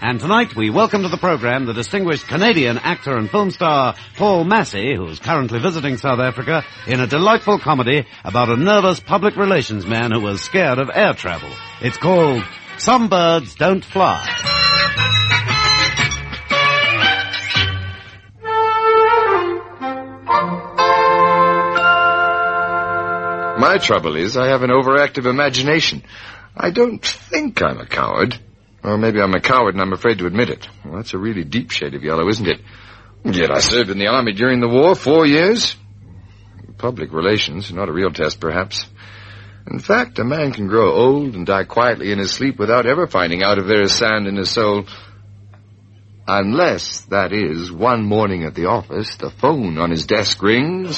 And tonight we welcome to the program the distinguished Canadian actor and film star Paul Massey, who's currently visiting South Africa in a delightful comedy about a nervous public relations man who was scared of air travel. It's called Some Birds Don't Fly. My trouble is I have an overactive imagination. I don't think I'm a coward. Or maybe I'm a coward and I'm afraid to admit it. Well, that's a really deep shade of yellow, isn't it? Yet I served in the army during the war, 4 years. Public relations, not a real test, perhaps. In fact, a man can grow old and die quietly in his sleep without ever finding out if there is sand in his soul. Unless, that is, one morning at the office, the phone on his desk rings.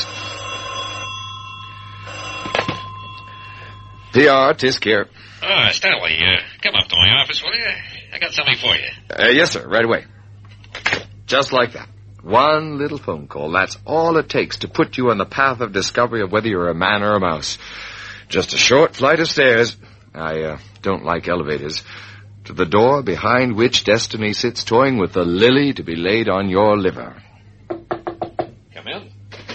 PR, Tisk here. Stanley, come up to my office, will you? I got something for you. Yes, sir, right away. Just like that. One little phone call. That's all it takes to put you on the path of discovery of whether you're a man or a mouse. Just a short flight of stairs. I don't like elevators. To the door behind which destiny sits toying with the lily to be laid on your liver. Come in.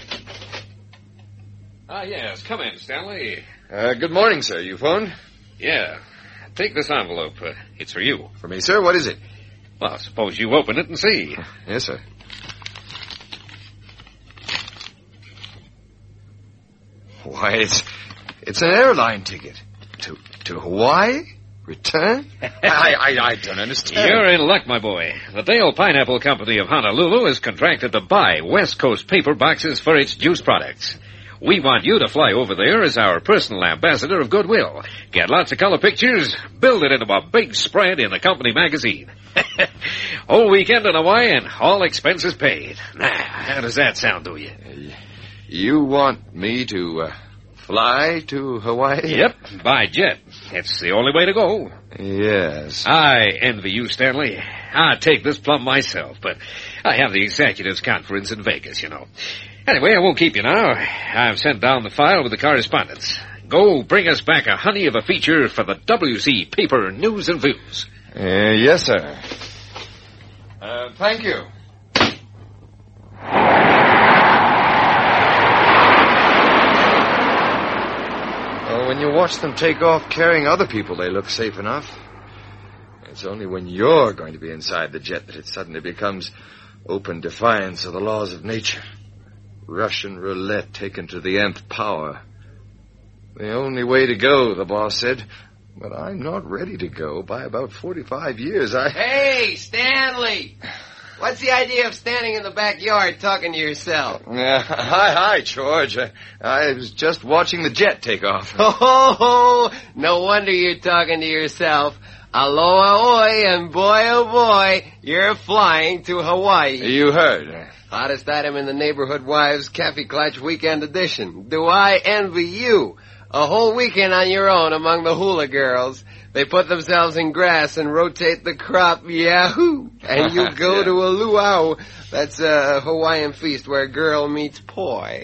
Yes, come in, Stanley. Good morning, sir. You phoned? Yeah. Take this envelope. It's for you. For me, sir? What is it? Well, suppose you open it and see. Yes, sir. Why, it's an airline ticket. To Hawaii? Return? I don't understand. You're in luck, my boy. The Dale Pineapple Company of Honolulu has contracted to buy West Coast paper boxes for its juice products. We want you to fly over there as our personal ambassador of goodwill. Get lots of color pictures, build it into a big spread in the company magazine. Whole weekend in Hawaii and all expenses paid. Now, how does that sound to you? You want me to fly to Hawaii? Yep, by jet. It's the only way to go. Yes. I envy you, Stanley. I'd take this plumb myself, but I have the executives conference in Vegas, you know. Anyway, I won't keep you now. I've sent down the file with the correspondence. Go bring us back a honey of a feature for the WC Paper News and Views. Yes, sir. Thank you. Well, when you watch them take off carrying other people, they look safe enough. It's only when you're going to be inside the jet that it suddenly becomes open defiance of the laws of nature. Russian roulette taken to the nth power. The only way to go, the boss said. But I'm not ready to go. By about 45 years, Hey, Stanley! What's the idea of standing in the backyard talking to yourself? Hi, George. I was just watching the jet take off. Oh, no wonder you're talking to yourself. Aloha, oi, and boy, oh boy, you're flying to Hawaii. You heard. Hottest item in the Neighborhood Wives Cafe Clutch Weekend Edition. Do I envy you? A whole weekend on your own among the hula girls. They put themselves in grass and rotate the crop. Yahoo! And you go Yeah. to a luau. That's a Hawaiian feast where girl meets poi.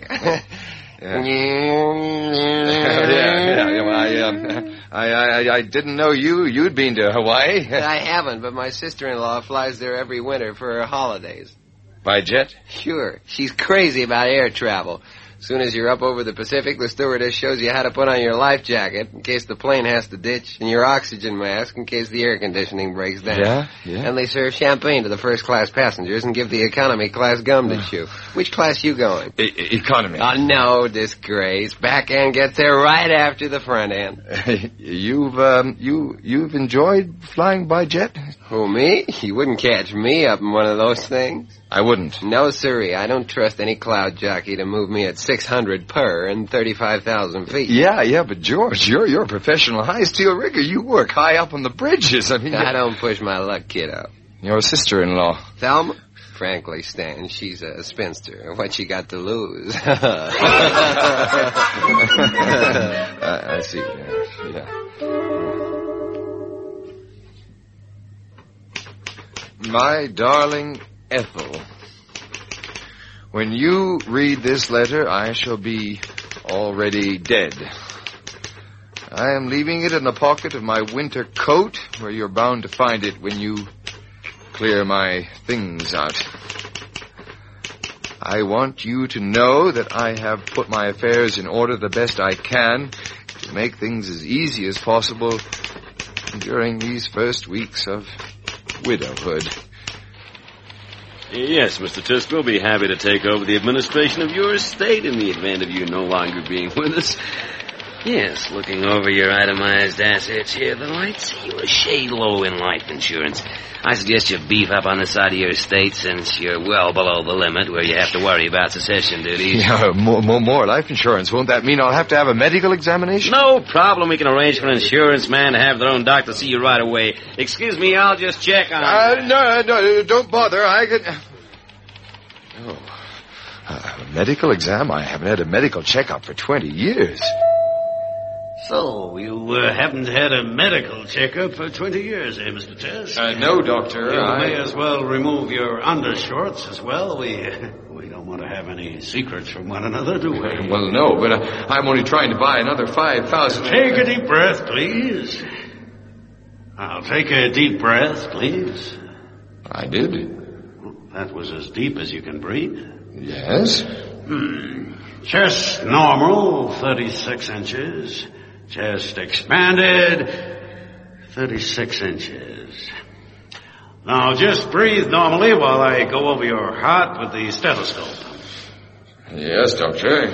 I didn't know you'd been to Hawaii. I haven't, but my sister-in-law flies there every winter for her holidays. By jet? Sure. She's crazy about air travel. As soon as you're up over the Pacific, the stewardess shows you how to put on your life jacket in case the plane has to ditch, and your oxygen mask in case the air conditioning breaks down. Yeah. And they serve champagne to the first-class passengers and give the economy class gum to chew. Which class you going? Economy. Oh, no disgrace. Back end gets there right after the front end. You've enjoyed flying by jet? Who, me? You wouldn't catch me up in one of those things. I wouldn't. No, sirree. I don't trust any cloud jockey to move me at 600 per and 35,000 feet. Yeah, but George, you're a professional high steel rigger. You work high up on the bridges. I don't push my luck, kiddo. Your sister-in-law. Thelma? Frankly, Stan, she's a spinster. What she got to lose? I see. Yeah. My darling Ethel, when you read this letter, I shall be already dead. I am leaving it in the pocket of my winter coat, where you're bound to find it when you clear my things out. I want you to know that I have put my affairs in order the best I can to make things as easy as possible during these first weeks of widowhood. Yes, Mr. Tusk, we'll be happy to take over the administration of your estate in the event of you no longer being with us. Yes, looking over your itemized assets here, though, I'd say you're a shade low in life insurance. I suggest you beef up on the side of your estate since you're well below the limit where you have to worry about succession duties. Yeah, more life insurance. Won't that mean I'll have to have a medical examination? No problem. We can arrange for an insurance man to have their own doctor see you right away. Excuse me, I'll just check on... No, don't bother. I could... A medical exam? I haven't had a medical checkup for 20 years. So, you haven't had a medical checkup for 20 years, eh, Mr. Tusk? No, Doctor. You may as well remove your undershorts as well. We don't want to have any secrets from one another, do we? Well, no, but I'm only trying to buy another 5,000... Take a deep breath, please. Now, take a deep breath, please. I did. That was as deep as you can breathe. Yes. Chest normal, 36 inches. Chest expanded, 36 inches. Now just breathe normally while I go over your heart with the stethoscope. Yes, Doctor.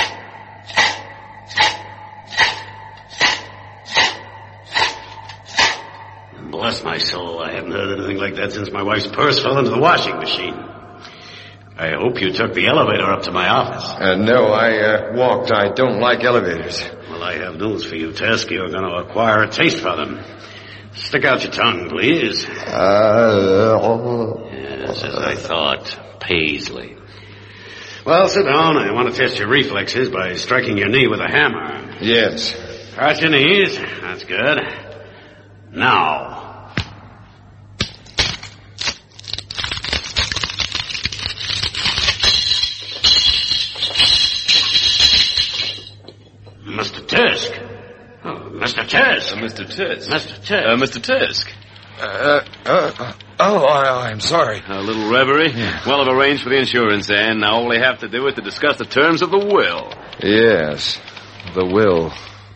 Bless my soul, I haven't heard anything like that since my wife's purse fell into the washing machine. I hope you took the elevator up to my office. No, I walked. I don't like elevators. Well, I have news for you, Tusk. You're going to acquire a taste for them. Stick out your tongue, please. Yes, as I thought. Paisley. Well, sit down. I want to test your reflexes by striking your knee with a hammer. Yes. Cross your knees. That's good. Now... Mr. Tusk. Oh, Mr. Tusk. Mr. Tusk. Mr. Tusk. Mr. Tusk. I'm sorry. A little reverie? Yeah. Well, I've arranged for the insurance, and now all we have to do is to discuss the terms of the will. Yes, the will.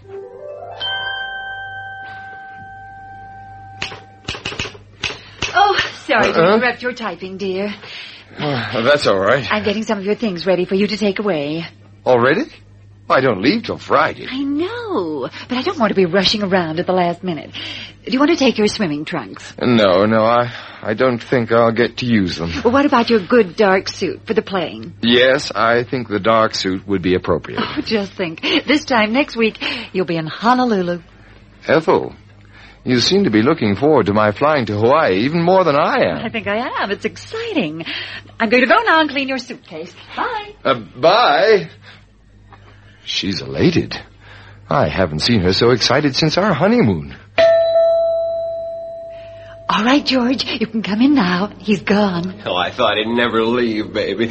Oh, sorry to interrupt your typing, dear. That's all right. I'm getting some of your things ready for you to take away. Already? I don't leave till Friday. I know, but I don't want to be rushing around at the last minute. Do you want to take your swimming trunks? No, I don't think I'll get to use them. Well, what about your good dark suit for the plane? Yes, I think the dark suit would be appropriate. Oh, just think. This time next week, you'll be in Honolulu. Ethel, you seem to be looking forward to my flying to Hawaii even more than I am. I think I am. It's exciting. I'm going to go now and clean your suitcase. Bye. Bye. She's elated. I haven't seen her so excited since our honeymoon. All right, George, you can come in now. He's gone. Oh, I thought he'd never leave, baby.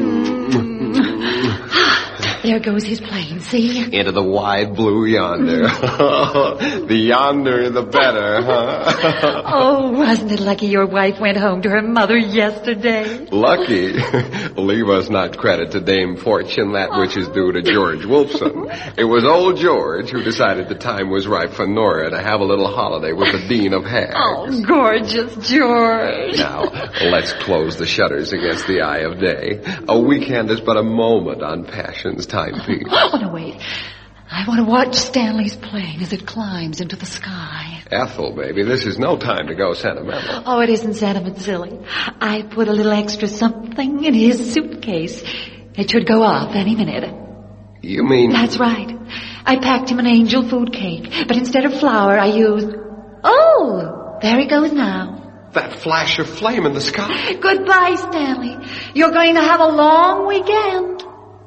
There goes his plane, see? Into the wide blue yonder. The yonder, the better, huh? Oh, wasn't it lucky your wife went home to her mother yesterday? Lucky? Leave us not credit to Dame Fortune that which is due to George Wolfson. It was old George who decided the time was ripe for Nora to have a little holiday with the Dean of Hags. Oh, gorgeous George. Now, let's close the shutters against the eye of day. A weekend is but a moment on passion's timepiece. Oh, no, wait. I want to watch Stanley's plane as it climbs into the sky. Ethel, baby, this is no time to go sentimental. Oh, it isn't sentiment, silly. I put a little extra something in his suitcase. It should go off any minute. You mean... That's right. I packed him an angel food cake, but instead of flour, I used... Oh, there he goes now. that flash of flame in the sky? Goodbye, Stanley. You're going to have a long weekend.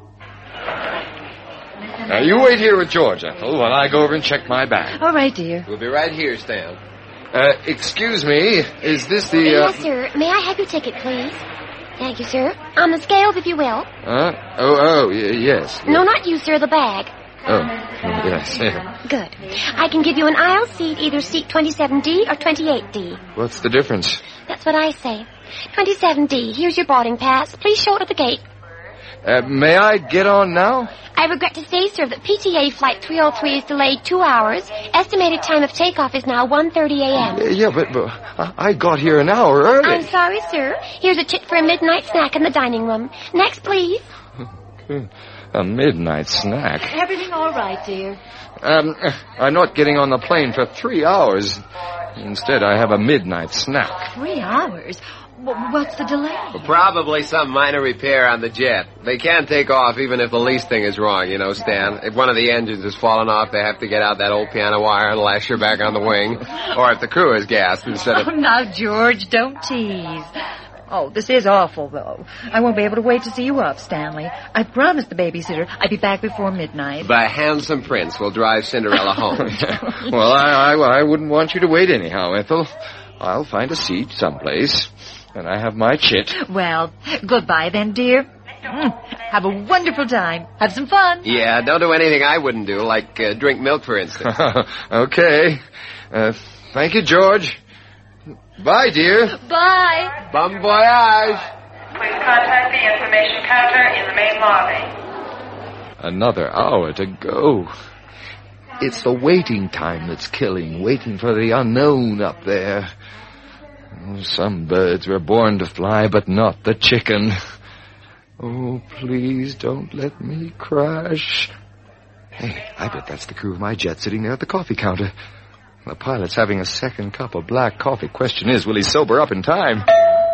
Now, you wait here with George, Ethel, while I go over and check my bag. All right, dear. We'll be right here, Stan. Excuse me, is this the, Yes, sir. May I have your ticket, please? Thank you, sir. On the scales, if you will. Yes. No, not you, sir, the bag. Oh, yes. Good. I can give you an aisle seat, either seat 27D or 28D. What's the difference? That's That's what I say. 27D, here's your boarding pass. Please show it at the gate. May I get on now? I regret to say, sir, that PTA Flight 303 is delayed 2 hours. Estimated time of takeoff is now 1:30 a.m. Yeah, but I got here an hour early. I'm sorry, sir. Here's a tip for a midnight snack in the dining room. Next, please. A midnight snack? Everything all right, dear? I'm not getting on the plane for 3 hours. Instead, I have a midnight snack. 3 hours? What's the delay? Probably some minor repair on the jet. They can't take off even if the least thing is wrong, you know, Stan. If one of the engines has fallen off, they have to get out that old piano wire and lash her back on the wing. Or if the crew is gassed instead of... Oh, now, George, don't tease. Oh, this is awful, though. I won't be able to wait to see you off, Stanley. I promised the babysitter I'd be back before midnight. The handsome prince will drive Cinderella home. Well, I wouldn't want you to wait anyhow, Ethel. I'll find a seat someplace. And I have my chit. Well, goodbye then, dear. Have a wonderful time. Have some fun. Yeah, don't do anything I wouldn't do, like drink milk, for instance. Okay. Thank you, George. Bye, dear. Bye. Bon voyage. Please contact the information counter in the main lobby. Another hour to go. It's the waiting time that's killing, waiting for the unknown up there. Oh, some birds were born to fly, but not the chicken. Oh, please don't let me crash. Hey, I bet that's the crew of my jet sitting there at the coffee counter. The pilot's having a second cup of black coffee. Question is, will he sober up in time?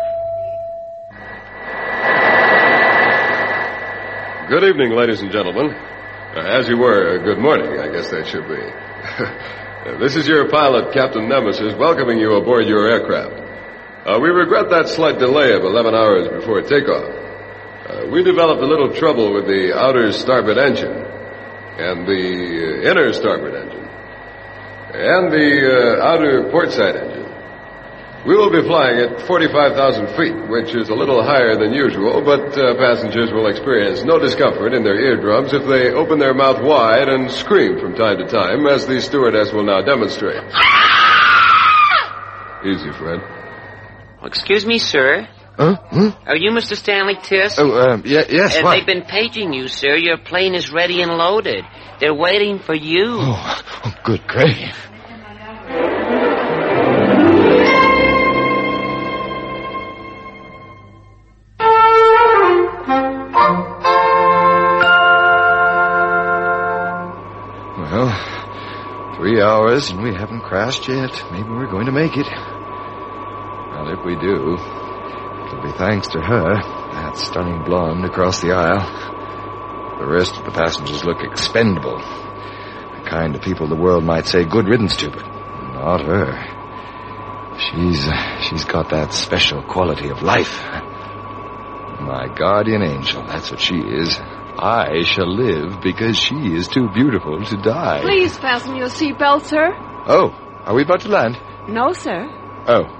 Good evening, ladies and gentlemen. As you were, good morning, I guess that should be. This is your pilot, Captain Nemesis, welcoming you aboard your aircraft. We regret that slight delay of 11 hours before takeoff. We developed a little trouble with the outer starboard engine, and the inner starboard engine, and the outer port side engine. We will be flying at 45,000 feet, which is a little higher than usual, but passengers will experience no discomfort in their eardrums if they open their mouth wide and scream from time to time, as the stewardess will now demonstrate. Easy, Fred. Excuse me, sir. Are you Mr. Stanley Tisk? Yes, what? They've been paging you, sir. Your plane is ready and loaded. They're waiting for you. Oh, good gravy. Well, 3 hours and we haven't crashed yet. Maybe we're going to make it. Well, if we do, it'll be thanks to her, that stunning blonde across the aisle. The rest of the passengers look expendable. The kind of people the world might say good riddance to, but not her. She's got that special quality of life. My guardian angel, that's what she is. I shall live because she is too beautiful to die. Please fasten your seatbelt, sir. Oh, are we about to land? No, sir. Oh.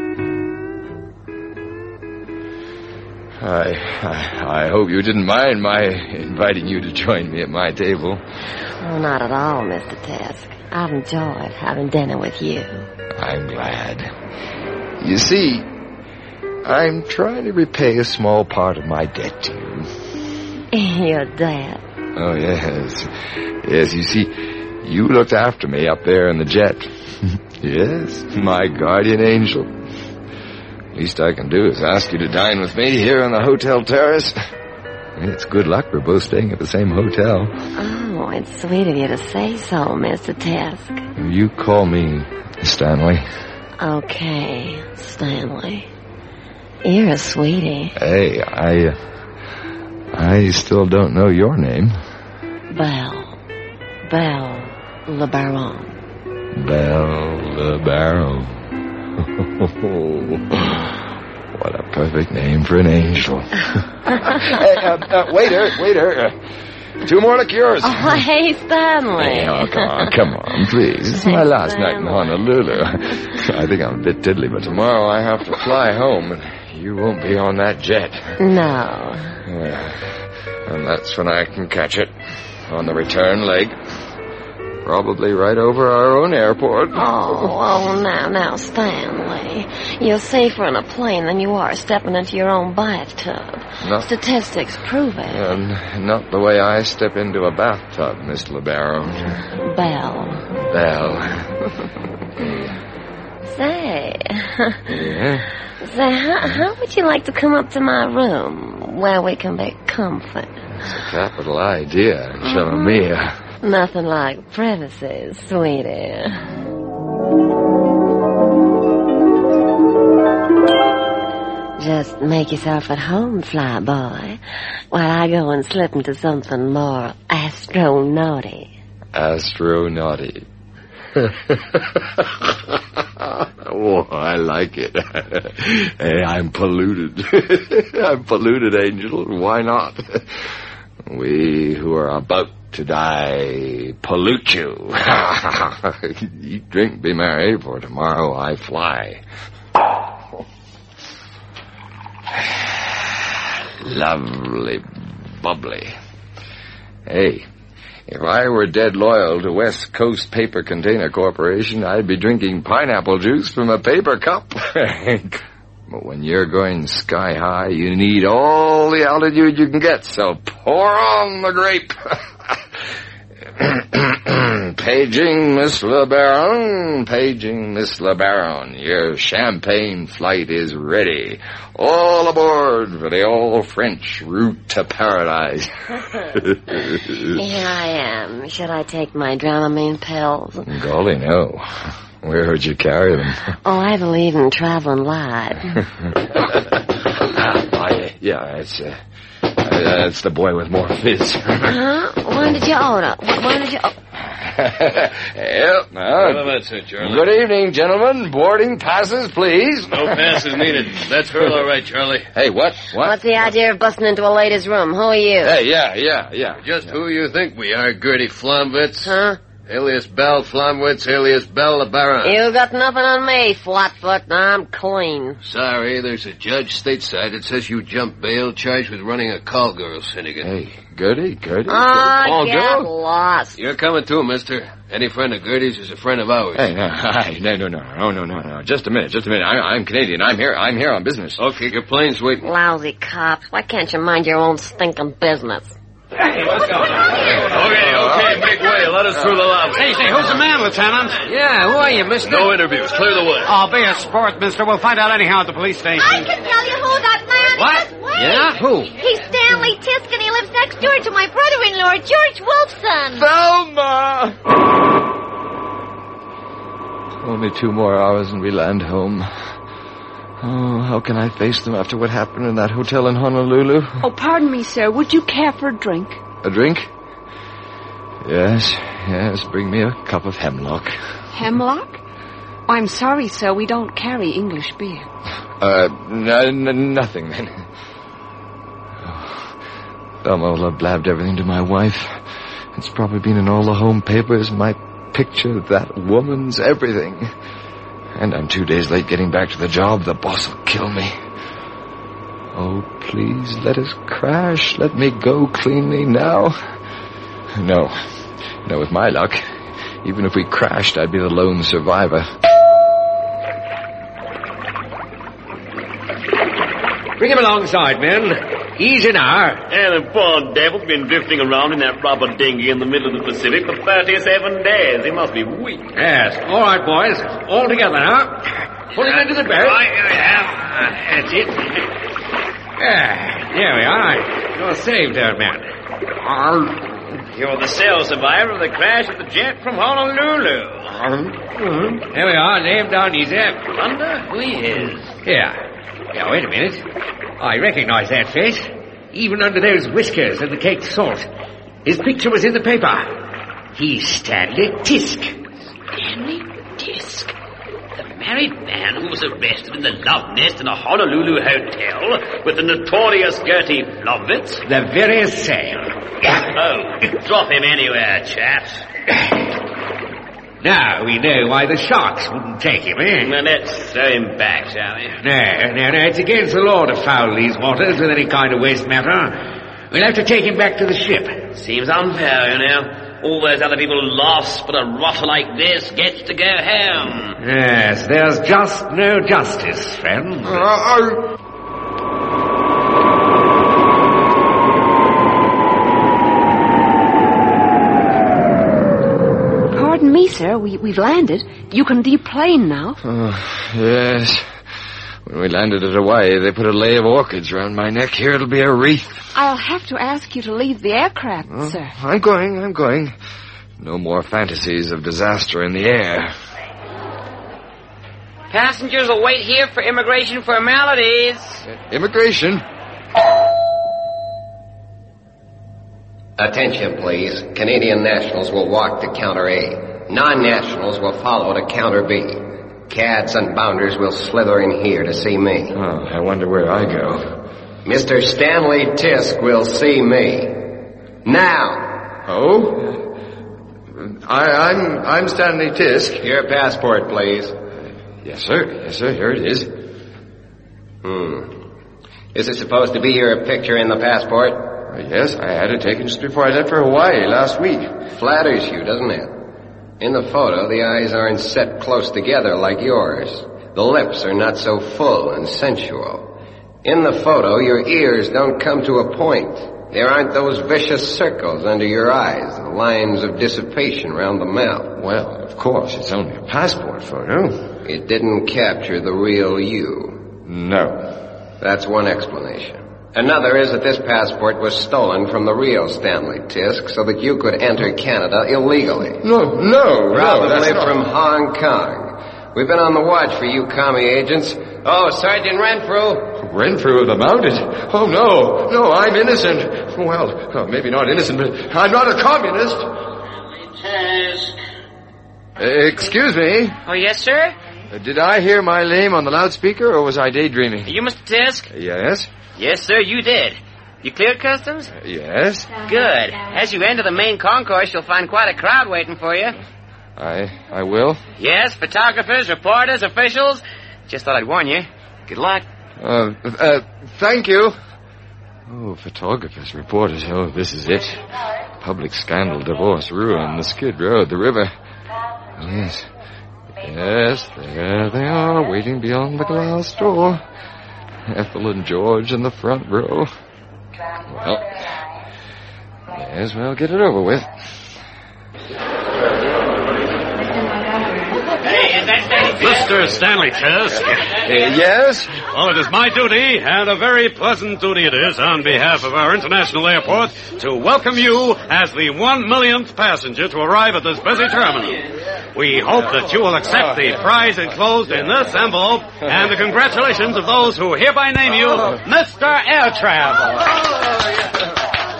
I hope you didn't mind my inviting you to join me at my table. Oh, not at all, Mr. Tisk. I've enjoyed having dinner with you. I'm glad. You see, I'm trying to repay a small part of my debt to you. Your debt? Oh, yes. Yes, you see, you looked after me up there in the jet. Yes, my guardian angel. Least I can do is ask you to dine with me here on the hotel terrace. It's good luck we're both staying at the same hotel. Oh, it's sweet of you to say so, Mr. Tisk. You call me Stanley. Okay, Stanley. You're a sweetie. Hey, I still don't know your name. Belle Le Baron. Belle Le Baron. What a perfect name for an angel. Hey, waiter. 2 more liqueurs. Oh, hey, Stanley. Hey, oh, come on, please. It's my last night in Honolulu. I think I'm a bit tiddly, but tomorrow I have to fly home, and you won't be on that jet. No. Yeah. And that's when I can catch it, on the return leg. Probably right over our own airport. Now, Stanley. You're safer in a plane than you are stepping into your own bathtub. No. Statistics prove it. Not the way I step into a bathtub, Miss LeBaron. Belle. Say. Yeah? Say, how would you like to come up to my room where we can be comfy? It's a capital idea, Shalomia. Nothing like privacy, sweetie. Just make yourself at home, flyboy, while I go and slip into something more astronauty. Astronauty. Oh, I like it. Hey, I'm polluted. I'm polluted, Angel. Why not? We who are about to die pollute you. Eat, drink, be merry, for tomorrow I fly. Lovely, bubbly. Hey, if I were dead loyal to West Coast Paper Container Corporation, I'd be drinking pineapple juice from a paper cup. But when you're going sky high, you need all the altitude you can get, so pour on the grape. Paging Miss LeBaron, paging Miss LeBaron. Your champagne flight is ready. All aboard for the all-French route to paradise. Here I am. Should I take my Dramamine pills? Golly, no. Where would you carry them? Oh, I believe in traveling light. That's the boy with more fizz. When did you order? When did you... That's it, Charlie. Good evening, gentlemen. Boarding passes, please. No passes needed. That's her, all right, Charlie. Hey, what? What's the idea of busting into a lady's room? Who are you? Hey, yeah. Just who you think we are, Gertie Flomwitz? Huh? Alias Belle Flomwitz, alias Belle LeBaron. You got nothing on me, flatfoot. I'm clean. Sorry, there's a judge stateside that says you jumped bail charged with running a call girl syndicate. Hey, Gertie. Get Call girl? lost. You're coming too, mister. Any friend of Gertie's is a friend of ours. Hey, no. Just a minute. I'm Canadian. I'm here on business. Okay, your plane's waiting. Lousy cops. Why can't you mind your own stinking business? Hey, what's going on? Okay, make way. Let us through the lobby. Hey, who's the man, Lieutenant? Yeah, who are you, mister? No interviews. Clear the way. Oh, be a sport, mister. We'll find out anyhow at the police station. I can tell you who that man What? is. Wait. Yeah? Who? He's Stanley Tisk, and he lives next door to my brother-in-law, George Wolfson. Thelma! Only 2 more hours and we land home. Oh, how can I face them after what happened in that hotel in Honolulu? Oh, pardon me, sir. Would you care for a drink? A drink? Yes. Bring me a cup of hemlock. Hemlock? I'm sorry, sir. We don't carry English beer. Nothing then. Thelma will have blabbed everything to my wife. It's probably been in all the home papers. My picture, that woman's everything. And I'm 2 days late getting back to the job. The boss will kill me. Oh, please, let us crash. Let me go cleanly now. No, with my luck, even if we crashed, I'd be the lone survivor. Bring him alongside, men. Easy now. And the poor devil's been drifting around in that rubber dinghy in the middle of the Pacific for 37 days. He must be weak. Yes. All right, boys. All together now. Pull him into the boat. That's it. There we are. You're saved, old man. You're the sole survivor of the crash of the jet from Honolulu. There we are. Lay him down easy. Wonder who he is. Here. Now, wait a minute. I recognize that face. Even under those whiskers and the caked salt. His picture was in the paper. He's Stanley Tisk. Stanley Tisk? The married man who was arrested in the love nest in a Honolulu hotel with the notorious Gertie Flomwitz? The very same. Oh, drop him anywhere, chaps. Now we know why the sharks wouldn't take him, eh? Now let's throw him back, shall we? No. It's against the law to foul these waters with any kind of waste matter. We'll have to take him back to the ship. Seems unfair, you know. All those other people lost, but a rotter like this gets to go home. Yes, there's just no justice, friend. Pardon me, sir. We've landed. You can deplane now. Oh, yes. When we landed at Hawaii, they put a lei of orchids around my neck. Here it'll be a wreath. I'll have to ask you to leave the aircraft, sir. I'm going. No more fantasies of disaster in the air. Passengers will wait here for immigration formalities. Immigration? Attention, please. Canadian nationals will walk to counter A. Non-nationals will follow to counter B. Cads and bounders will slither in here to see me. Oh, I wonder where I go. Mr. Stanley Tisk will see me. Now. Oh? I'm Stanley Tisk. Your passport, please. Yes, sir. Here it is. Is it supposed to be your picture in the passport? Yes, I had it taken just before I left for Hawaii last week. Flatters you, doesn't it? In the photo, the eyes aren't set close together like yours. The lips are not so full and sensual. In the photo, your ears don't come to a point. There aren't those vicious circles under your eyes, the lines of dissipation round the mouth. Well, of course, it's only a passport photo. It didn't capture the real you. No. That's one explanation. Another is that this passport was stolen from the real Stanley Tisk so that you could enter Canada illegally. No. Probably from Hong Kong. We've been on the watch for you commie agents. Oh, Sergeant Renfrew. Renfrew of the Mounted? Oh, no, I'm innocent. Well, maybe not innocent, but I'm not a communist. Excuse me. Oh, yes, sir? Did I hear my name on the loudspeaker, or was I daydreaming? You, Mr. Tisk? Yes? Yes, sir, you did. You cleared customs? Yes. Good. As you enter the main concourse, you'll find quite a crowd waiting for you. I will? Yes, photographers, reporters, officials. Just thought I'd warn you. Good luck. Thank you. Oh, photographers, reporters, this is it. Public scandal, divorce, ruin, the Skid Road, the river. Yes, there they are, waiting beyond the glass door. Ethel and George in the front row. Well, may as well get it over with. Mr. Stanley Tisk. Yes? Well, it is my duty, and a very pleasant duty it is, on behalf of our international airport, to welcome you as the 1,000,000th passenger to arrive at this busy terminal. We hope that you will accept the prize enclosed in this envelope and the congratulations of those who hereby name you Mr. Air Travel.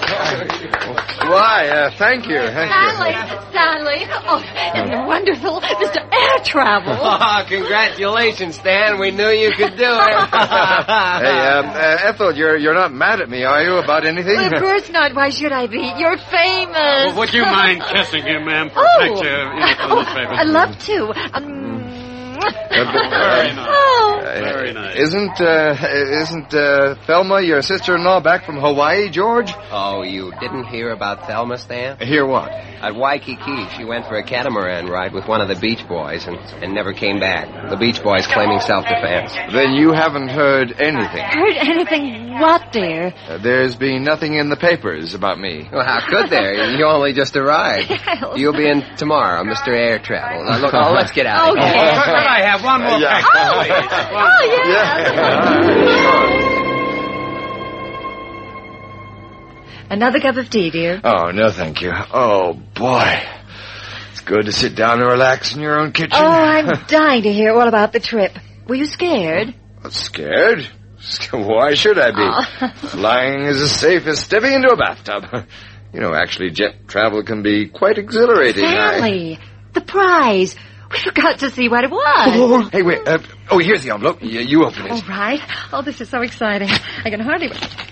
Why, thank you. Stanley. Oh, and wonderful, Mr. Air Travel. Oh, congratulations, Stan. We knew you could do it. Hey, Ethel, you're not mad at me, are you, about anything? Well, of course not. Why should I be? You're famous. Well, would you mind kissing him, ma'am, for a picture in the newspaper? I'd love to. Very nice. Very nice. Isn't Thelma, your sister-in-law, back from Hawaii, George? Oh, you didn't hear about Thelma, Stan? Hear what? At Waikiki, she went for a catamaran ride with one of the Beach Boys and never came back. The Beach Boys claiming self-defense. Then you haven't heard anything. Heard anything? What, dear? There's been nothing in the papers about me. Well, how could there? You only just arrived. You'll be in tomorrow, Mr. Air Travel. Now, look, let's get out of here. Okay. Could I have one more picture? Another cup of tea, dear. Oh, no, thank you. Oh, boy. It's good to sit down and relax in your own kitchen. Oh, I'm dying to hear all about the trip. Were you scared? Scared? Why should I be? Flying is as safe as stepping into a bathtub. You know, actually, jet travel can be quite exhilarating. Stanley, the prize. We forgot to see what it was. Oh, hey, wait. Here's the envelope. You open it. All right. Oh, this is so exciting. I can hardly...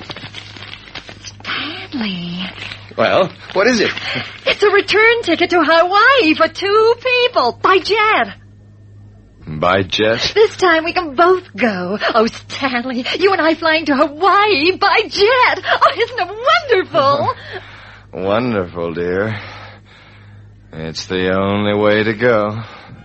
Stanley. Well, what is it? It's a return ticket to Hawaii for 2 people by jet. By jet? This time we can both go. Oh, Stanley, you and I flying to Hawaii by jet. Oh, isn't it wonderful? Wonderful, dear. It's the only way to go.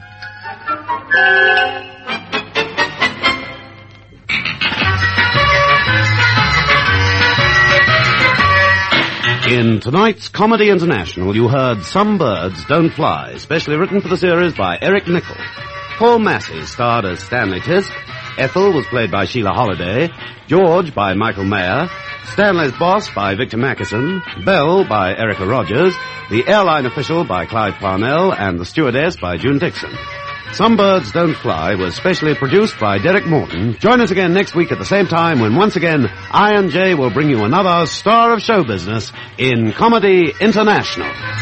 In tonight's Comedy International, you heard Some Birds Don't Fly, specially written for the series by Eric Nichol. Paul Massey starred as Stanley Tisk. Ethel was played by Sheila Holiday. George by Michael Mayer. Stanley's boss by Victor Mackison. Belle by Erica Rogers. The airline official by Clive Parnell. And the stewardess by June Dixon. Some Birds Don't Fly was specially produced by Derek Morton. Join us again next week at the same time when once again I&J will bring you another star of show business in Comedy International.